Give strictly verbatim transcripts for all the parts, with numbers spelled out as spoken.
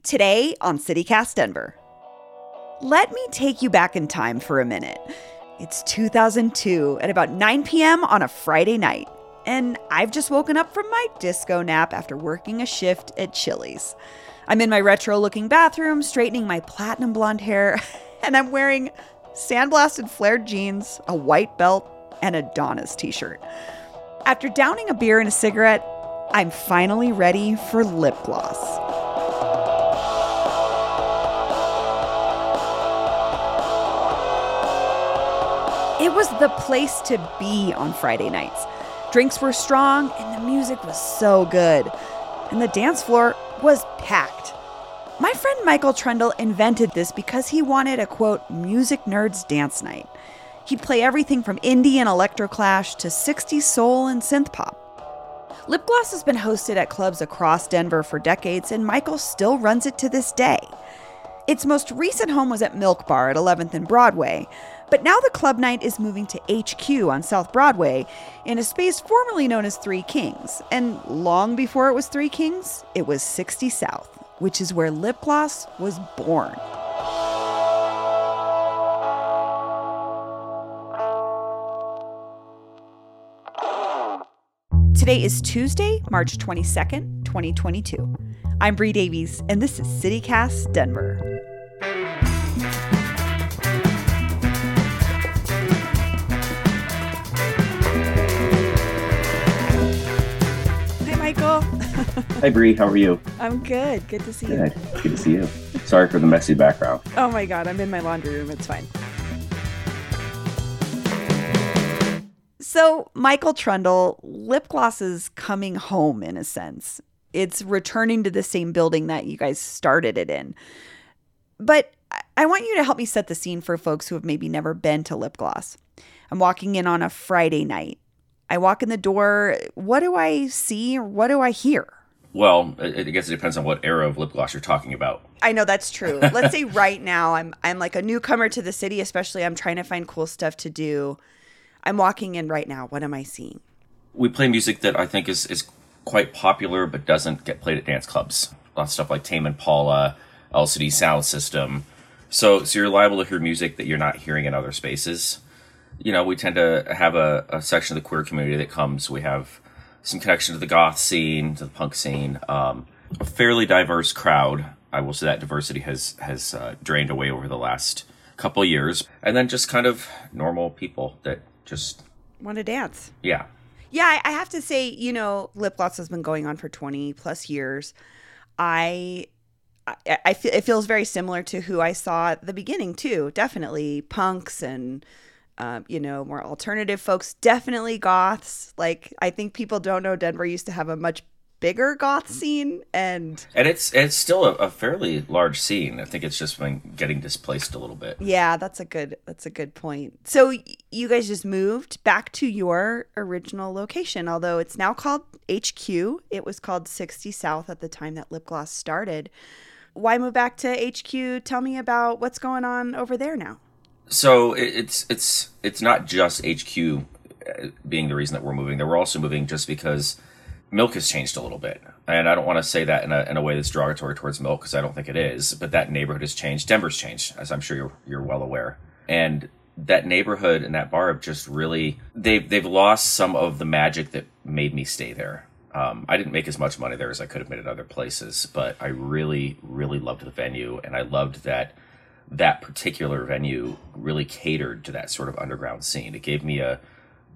Today on CityCast Denver. Let me take you back in time for a minute. It's two thousand two at about nine p.m. on a Friday night, and I've just woken up from my disco nap after working a shift at Chili's. I'm in my retro-looking bathroom, straightening my platinum blonde hair, and I'm wearing sandblasted flared jeans, a white belt, and a Donna's t-shirt. After downing a beer and a cigarette, I'm finally ready for lip gloss. It was the place to be on Friday nights. Drinks were strong and the music was so good. And the dance floor was packed. My friend Michael Trundle invented this because he wanted a, quote, music nerds dance night. He'd play everything from indie and electroclash to sixties soul and synth pop. Lip Gloss has been hosted at clubs across Denver for decades, and Michael still runs it to this day. Its most recent home was at Milk Bar at eleventh and Broadway, but now the club night is moving to H Q on South Broadway in a space formerly known as Three Kings. And long before it was Three Kings, it was sixty South, which is where Lip Gloss was born. Today is Tuesday, March twenty-second, twenty twenty-two. I'm Bree Davies, and this is CityCast Denver. Michael. Hi, Bree. How are you? I'm good. Good to see good. you. Good to see you. Sorry for the messy background. Oh my God. I'm in my laundry room. It's fine. So, Michael Trundle, Lip Gloss is coming home in a sense. It's returning to the same building that you guys started it in. But I want you to help me set the scene for folks who have maybe never been to Lip Gloss. I'm walking in on a Friday night. I walk in the door. What do I see or what do I hear? Well, I guess it depends on what era of lip gloss you're talking about. I know that's true. Let's say right now I'm I'm like a newcomer to the city, especially I'm trying to find cool stuff to do. I'm walking in right now. What am I seeing? We play music that I think is, is quite popular but doesn't get played at dance clubs. A lot of stuff like Tame Impala, L C D Sound System. So, so you're liable to hear music that you're not hearing in other spaces. You know, we tend to have a, a section of the queer community that comes. We have some connection to the goth scene, to the punk scene. Um, a fairly diverse crowd. I will say that diversity has has uh, drained away over the last couple of years. And then just kind of normal people that just want to dance. Yeah. Yeah, I have to say, you know, Lip Gloss has been going on for twenty plus years. I... I, I feel it feels very similar to who I saw at the beginning, too. Definitely punks and... Um, you know, more alternative folks, definitely goths. Like, I think people don't know Denver used to have a much bigger goth scene, and and it's it's still a, a fairly large scene. I think it's just been getting displaced a little bit. Yeah, that's a good that's a good point. So you guys just moved back to your original location, although it's now called H Q. It was called sixty South at the time that Lip Gloss started. Why move back to H Q? Tell me about what's going on over there now. So it's it's it's not just H Q being the reason that we're moving. That we're also moving just because Milk has changed a little bit, and I don't want to say that in a in a way that's derogatory towards Milk because I don't think it is. But that neighborhood has changed. Denver's changed, as I'm sure you're you're well aware. And that neighborhood and that bar have just really they've they've lost some of the magic that made me stay there. Um, I didn't make as much money there as I could have made at other places, but I really really loved the venue, and I loved that. That particular venue really catered to that sort of underground scene. It gave me a,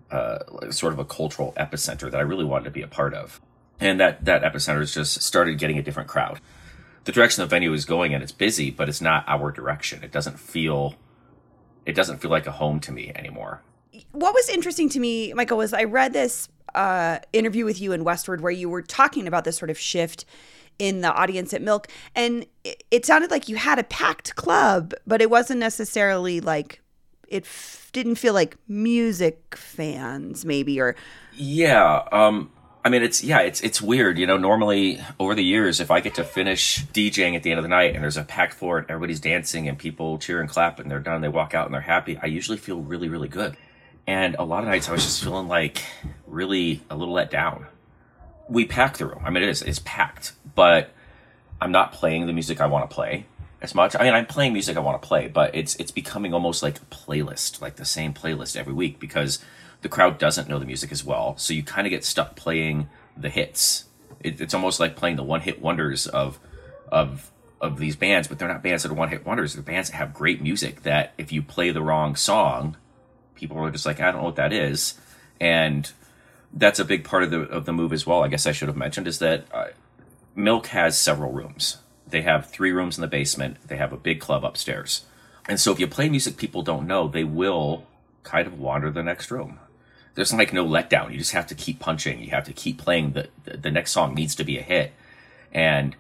a sort of a cultural epicenter that I really wanted to be a part of. And that, that epicenter has just started getting a different crowd. The direction the venue is going in, it's busy, but it's not our direction. It doesn't feel, it doesn't feel like a home to me anymore. What was interesting to me, Michael, was I read this uh, interview with you in Westward where you were talking about this sort of shift in the audience at Milk, and it sounded like you had a packed club, but it wasn't necessarily like it f- didn't feel like music fans maybe or yeah um I mean it's yeah it's it's weird, you know. Normally over the years, if I get to finish DJing at the end of the night and there's a packed floor and everybody's dancing and people cheer and clap and they're done, they walk out and they're happy, I usually feel really really good. And a lot of nights I was just feeling like really a little let down. We packed the room. I mean, it is it's packed, but I'm not playing the music I want to play as much. I mean, I'm playing music I want to play, but it's it's becoming almost like a playlist, like the same playlist every week, because the crowd doesn't know the music as well. So you kind of get stuck playing the hits. It, it's almost like playing the one-hit wonders of of of these bands, but they're not bands that are one-hit wonders. They're bands that have great music that if you play the wrong song, people are just like, I don't know what that is. And that's a big part of the of the move as well. I guess I should have mentioned is that uh, Milk has several rooms. They have three rooms in the basement. They have a big club upstairs. And so if you play music people don't know, they will kind of wander the next room. There's like no letdown. You just have to keep punching. You have to keep playing. The, the next song needs to be a hit. And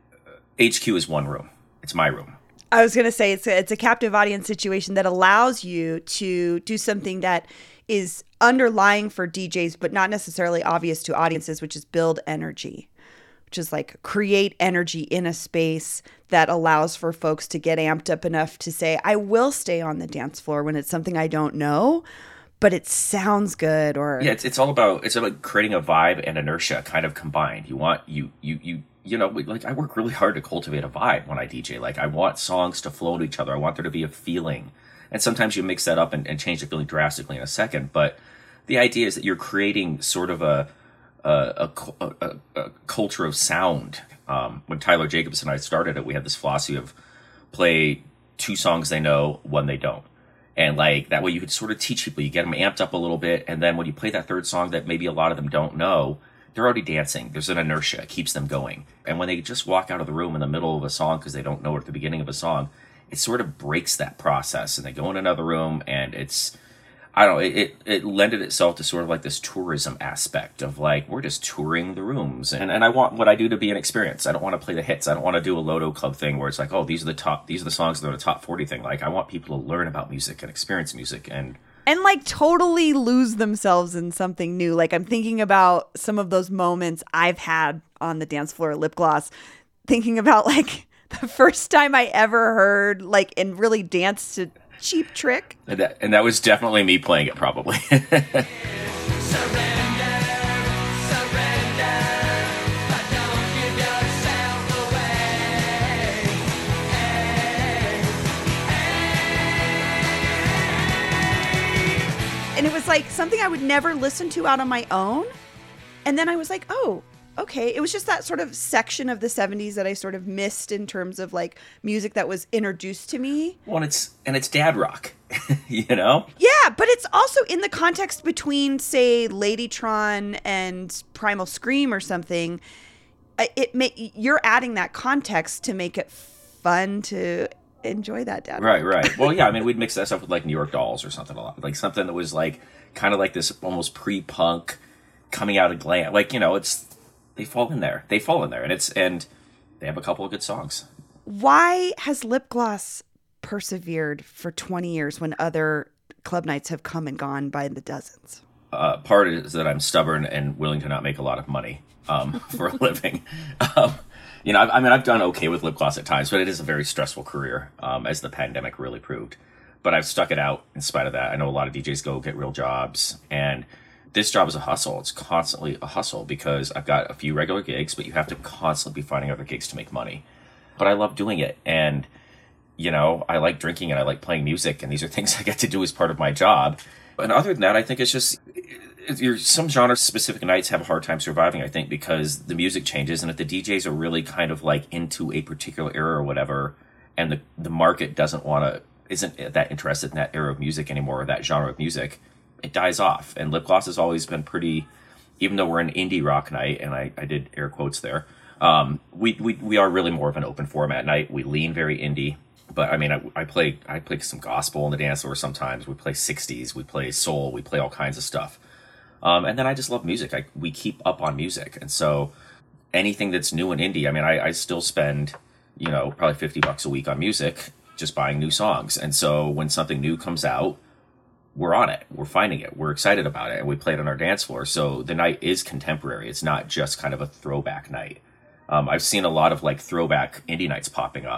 H Q is one room. It's my room. I was going to say it's a, it's a captive audience situation that allows you to do something that is underlying for D Js, but not necessarily obvious to audiences, which is build energy, which is like create energy in a space that allows for folks to get amped up enough to say, I will stay on the dance floor when it's something I don't know, but it sounds good. Or yeah, it's it's all about it's about creating a vibe and inertia kind of combined. You want you you you you know like I work really hard to cultivate a vibe when I D J. Like I want songs to flow to each other. I want there to be a feeling, and sometimes you mix that up and, and change the feeling drastically in a second. But the idea is that you're creating sort of a a, a, a, a culture of sound. Um, when Tyler Jacobs and I started it, we had this philosophy of play two songs they know, one they don't. And like that way you could sort of teach people, you get them amped up a little bit. And then when you play that third song that maybe a lot of them don't know, they're already dancing. There's an inertia. It keeps them going. And when they just walk out of the room in the middle of a song because they don't know it at the beginning of a song, it sort of breaks that process. And they go in another room and it's, I don't know, it, it, it lended itself to sort of like this tourism aspect of like, we're just touring the rooms. And, and I want what I do to be an experience. I don't want to play the hits. I don't want to do a Loto Club thing where it's like, oh, these are the top, these are the songs that are the top forty thing. Like I want people to learn about music and experience music and And like totally lose themselves in something new. Like I'm thinking about some of those moments I've had on the dance floor at Lip Gloss, thinking about like the first time I ever heard like and really danced to Cheap Trick. And that, and that was definitely me playing it probably. And it was like something I would never listen to out on my own. And then I was like, oh, okay. It was just that sort of section of the seventies that I sort of missed in terms of like music that was introduced to me. Well, and it's, and it's dad rock, you know? Yeah, but it's also in the context between, say, Ladytron and Primal Scream or something. It may, you're adding that context to make it fun to enjoy that dad right rock. right well yeah I mean we'd mix that stuff with like New York Dolls or something a lot, like something that was like kind of like this almost pre-punk coming out of glam, like, you know, it's they fall in there they fall in there and it's and they have a couple of good songs. Why has Lip Gloss persevered for twenty years when other club nights have come and gone by the dozens? Uh part is that I'm stubborn and willing to not make a lot of money um for a living. um You know, I, I mean, I've done okay with Lip Gloss at times, but it is a very stressful career, um, as the pandemic really proved. But I've stuck it out in spite of that. I know a lot of D Js go get real jobs, and this job is a hustle. It's constantly a hustle because I've got a few regular gigs, but you have to constantly be finding other gigs to make money. But I love doing it, and, you know, I like drinking and I like playing music, and these are things I get to do as part of my job. And other than that, I think it's just... You're, some genre-specific nights have a hard time surviving, I think, because the music changes, and if the D Js are really kind of like into a particular era or whatever, and the the market doesn't want to, isn't that interested in that era of music anymore, or that genre of music, it dies off. And Lip Gloss has always been pretty, even though we're an indie rock night, and I, I did air quotes there, um, we, we we are really more of an open format night. We lean very indie. But I mean, I, I play I play some gospel on the dance floor sometimes. We play sixties, we play soul, we play all kinds of stuff. Um, and then I just love music. I, we keep up on music. And so anything that's new and indie, I mean, I, I still spend, you know, probably fifty bucks a week on music, just buying new songs. And so when something new comes out, we're on it. We're finding it. We're excited about it. And we play it on our dance floor. So the night is contemporary. It's not just kind of a throwback night. Um, I've seen a lot of like throwback indie nights popping up.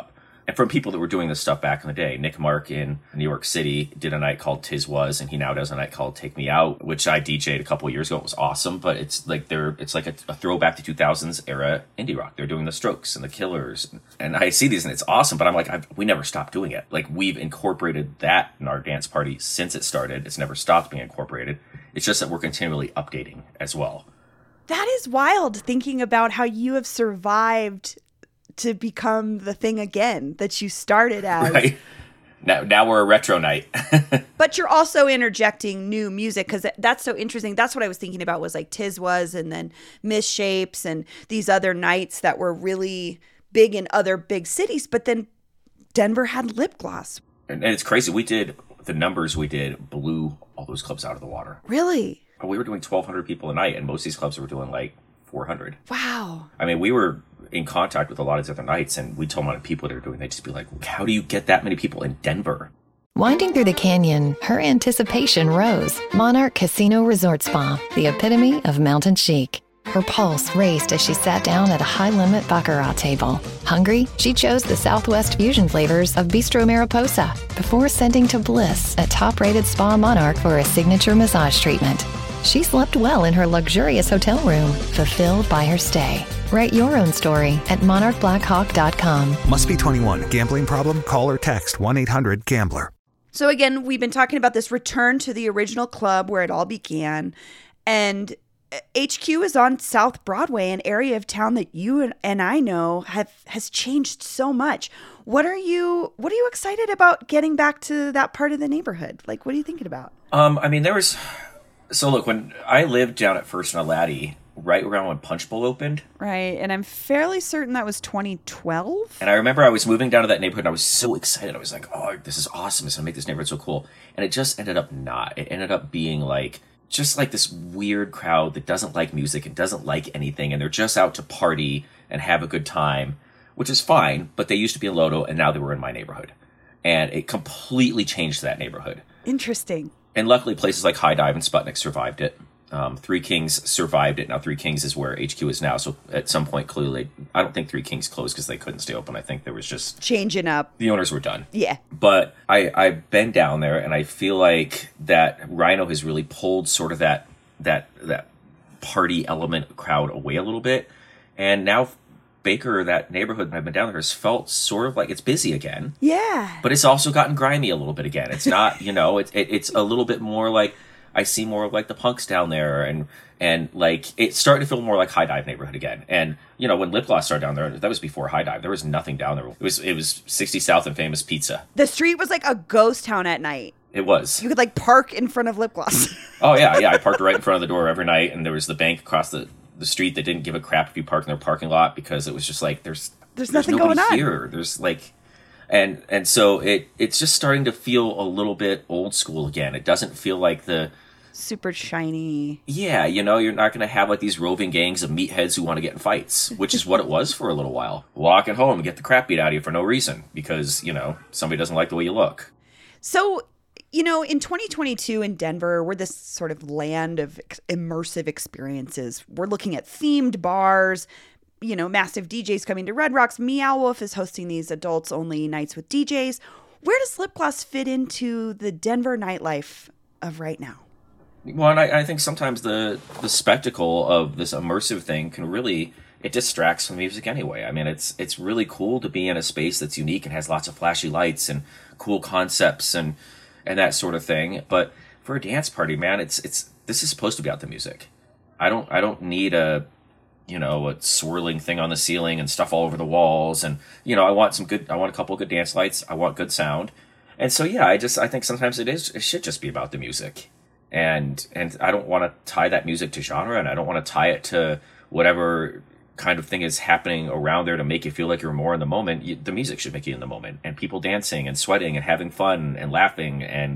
And from people that were doing this stuff back in the day. Nick Mark in New York City did a night called Tiz Was, and he now does a night called Take Me Out, which I D J'd a couple of years ago. It was awesome, but it's like they're it's like a, a throwback to two thousands era indie rock. They're doing the Strokes and the Killers, and I see these and it's awesome. But I'm like, I've, we never stopped doing it. Like we've incorporated that in our dance party since it started. It's never stopped being incorporated. It's just that we're continually updating as well. That is wild, thinking about how you have survived to become the thing again that you started as. Right. Now, now we're a retro night. But you're also interjecting new music, because that's so interesting. That's what I was thinking about, was like Tiz Was and then Misshapes and these other nights that were really big in other big cities. But then Denver had Lip Gloss. And, and it's crazy. We did, the numbers we did blew all those clubs out of the water. Really? We were doing twelve hundred people a night, and most of these clubs were doing like four hundred. Wow. I mean, we were in contact with a lot of these other nights, and we told them what people they were doing. They'd just be like, how do you get that many people in Denver? Winding through the canyon, her anticipation rose. Monarch Casino Resort Spa, the epitome of mountain chic. Her pulse raced as she sat down at a high-limit baccarat table. Hungry, she chose the Southwest fusion flavors of Bistro Mariposa before sending to bliss at top-rated Spa Monarch for a signature massage treatment. She slept well in her luxurious hotel room, fulfilled by her stay. Write your own story at monarch black hawk dot com. Must be twenty-one. Gambling problem? Call or text one eight hundred gambler. So again, we've been talking about this return to the original club where it all began. And H Q is on South Broadway, an area of town that you and, and I know have has changed so much. What are you what are you excited about getting back to that part of the neighborhood? Like, what are you thinking about? Um, I mean, there was... So look, when I lived down at First and Laddie, right around when Punch Bowl opened. Right, and I'm fairly certain that was twenty twelve. And I remember I was moving down to that neighborhood, and I was so excited. I was like, oh, this is awesome. It's going to make this neighborhood so cool. And it just ended up not. It ended up being like, just like this weird crowd that doesn't like music and doesn't like anything, and they're just out to party and have a good time, which is fine, but they used to be in Lodo, and now they were in my neighborhood. And it completely changed that neighborhood. Interesting. And luckily, places like High Dive and Sputnik survived it. Um, Three Kings survived it. Now, Three Kings is where H Q is now. So at some point, clearly, I don't think Three Kings closed because they couldn't stay open. I think there was just... Changing up. The owners were done. Yeah. But I, I've been down there, and I feel like that Rhino has really pulled sort of that that that party element crowd away a little bit. And now Baker, that neighborhood that I've been down there, has felt sort of like it's busy again. Yeah. But it's also gotten grimy a little bit again. It's not, you know, it, it, it's a little bit more like, I see more of like the punks down there, and and like it's starting to feel more like High Dive neighborhood again. And you know, when Lip Gloss started down there, that was before High Dive. There was nothing down there. It was it was sixty South and Famous Pizza. The street was like a ghost town at night. It was. You could like park in front of Lip Gloss. Oh yeah, yeah. I parked right in front of the door every night, and there was the bank across the, the street that didn't give a crap if you parked in their parking lot, because it was just like there's there's, there's nothing nobody going on here. There's like. And and so it it's just starting to feel a little bit old school again. It doesn't feel like the super shiny. Yeah, you know, you're not going to have like these roving gangs of meatheads who want to get in fights, which is what it was for a little while. Walk at home and get the crap beat out of you for no reason because, you know, somebody doesn't like the way you look. So, you know, in twenty twenty-two in Denver, we're this sort of land of ex- immersive experiences. We're looking at themed bars, you know, massive D Js coming to Red Rocks. Meow Wolf is hosting these adults-only nights with D Js. Where does Lip Gloss fit into the Denver nightlife of right now? Well, and I, I think sometimes the the spectacle of this immersive thing can really, it distracts from music anyway. I mean, it's it's really cool to be in a space that's unique and has lots of flashy lights and cool concepts and and that sort of thing. But for a dance party, man, it's it's this is supposed to be about the music. I don't I don't need a you know a swirling thing on the ceiling and stuff all over the walls. And you know, I want some good I want a couple of good dance lights. I want good sound. And so yeah, I just I think sometimes it is it should just be about the music. And and I don't want to tie that music to genre, and I don't want to tie it to whatever kind of thing is happening around there to make you feel like you're more in the moment. You, the music should make you in the moment, and people dancing and sweating and having fun and laughing, and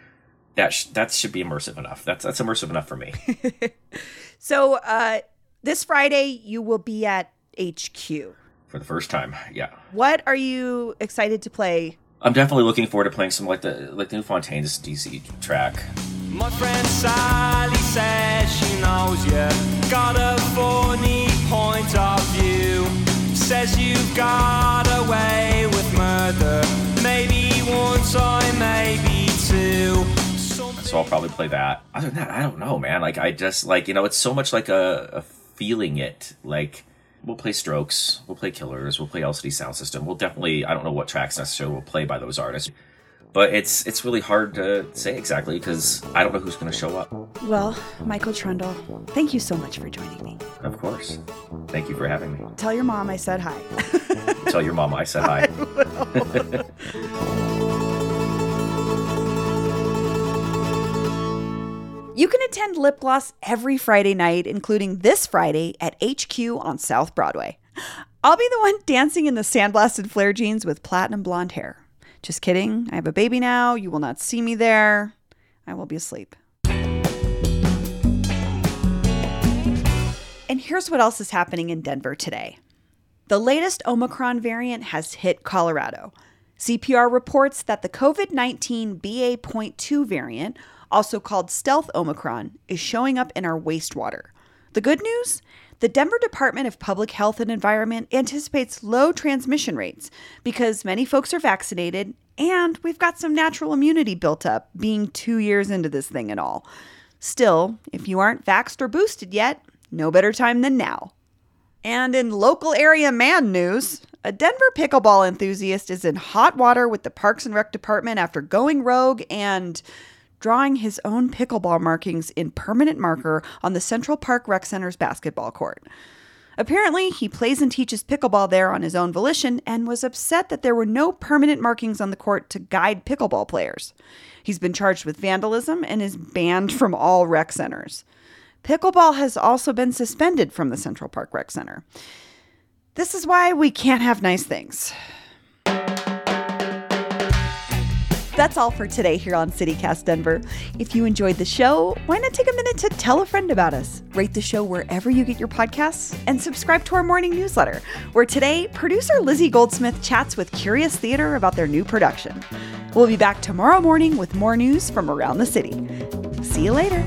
that sh- that should be immersive enough. That's that's immersive enough for me. So uh, this Friday you will be at H Q for the first time. Yeah. What are you excited to play? I'm definitely looking forward to playing some like the like the New Fontaine's D C track. My friend Sally says she knows you got a funny point of view. Says you got away with murder. probably play that. Other than that, I don't know, man. Like, I just, like, you know, it's so much like a, a feeling it. Like, we'll play Strokes, we'll play Killers, we'll play L C D Sound System. We'll definitely, I don't know what tracks necessarily we'll play by those artists. But it's it's really hard to say exactly because I don't know who's going to show up. Well, Michael Trundle, thank you so much for joining me. Of course. Thank you for having me. Tell your mom I said hi. Tell your mom I said hi. I You can attend Lip Gloss every Friday night, including this Friday at H Q on South Broadway. I'll be the one dancing in the sandblasted flare jeans with platinum blonde hair. Just kidding. I have a baby now. You will not see me there. I will be asleep. And here's what else is happening in Denver today. The latest Omicron variant has hit Colorado. C P R reports that the COVID nineteen B A point two variant, also called Stealth Omicron, is showing up in our wastewater. The good news? The Denver Department of Public Health and Environment anticipates low transmission rates because many folks are vaccinated and we've got some natural immunity built up, being two years into this thing and all. Still, if you aren't vaxxed or boosted yet, no better time than now. And in local area man news, a Denver pickleball enthusiast is in hot water with the Parks and Rec Department after going rogue and drawing his own pickleball markings in permanent marker on the Central Park Rec Center's basketball court. Apparently, he plays and teaches pickleball there on his own volition and was upset that there were no permanent markings on the court to guide pickleball players. He's been charged with vandalism and is banned from all rec centers. Pickleball has also been suspended from the Central Park Rec Center. This is why we can't have nice things. That's all for today here on CityCast Denver. If you enjoyed the show, why not take a minute to tell a friend about us? Rate the show wherever you get your podcasts and subscribe to our morning newsletter, where today, producer Lizzie Goldsmith chats with Curious Theater about their new production. We'll be back tomorrow morning with more news from around the city. See you later.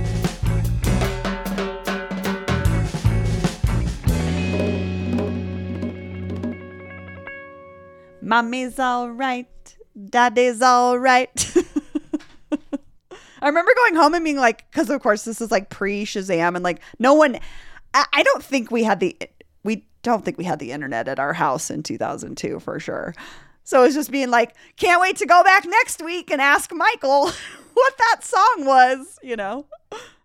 Mommy's all right. Daddy's all right. I remember going home and being like, because of course this is like pre-Shazam and like no one, I, I don't think we had the, we don't think we had the internet at our house in two thousand two for sure. So it was just being like, can't wait to go back next week and ask Michael what that song was, you know?